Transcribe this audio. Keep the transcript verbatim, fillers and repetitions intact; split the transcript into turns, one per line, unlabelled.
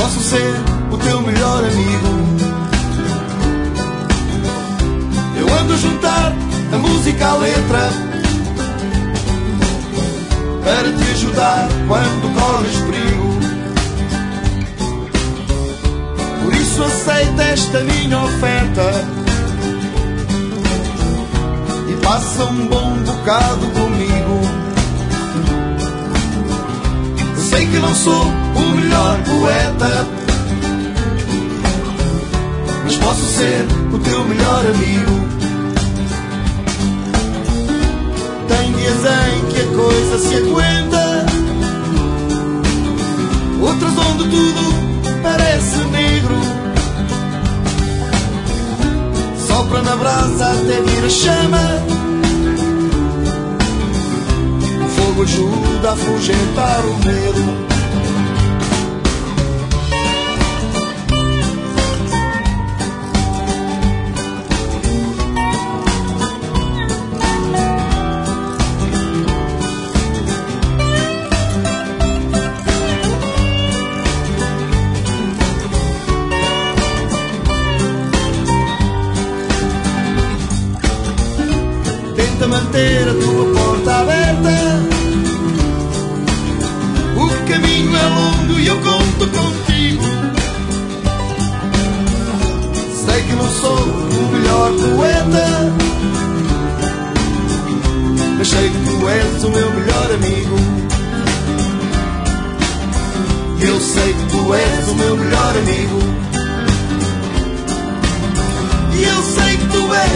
posso ser o teu melhor amigo. Eu ando a juntar a música à letra para te ajudar quando corres perigo. Por isso aceita esta minha oferta e passa um bom bocado comigo. Sei que não sou o melhor poeta, mas posso ser o teu melhor amigo. Tem dias em que a coisa se aguenta, outros onde tudo parece negro. Sopra na brasa até vir a chama, o fogo ajuda a afugentar o medo. Manter a tua porta aberta, o caminho é longo e eu conto contigo. Sei que não sou o melhor poeta, mas sei que tu és o meu melhor amigo. Eu sei que tu és o meu melhor amigo. E eu sei que tu és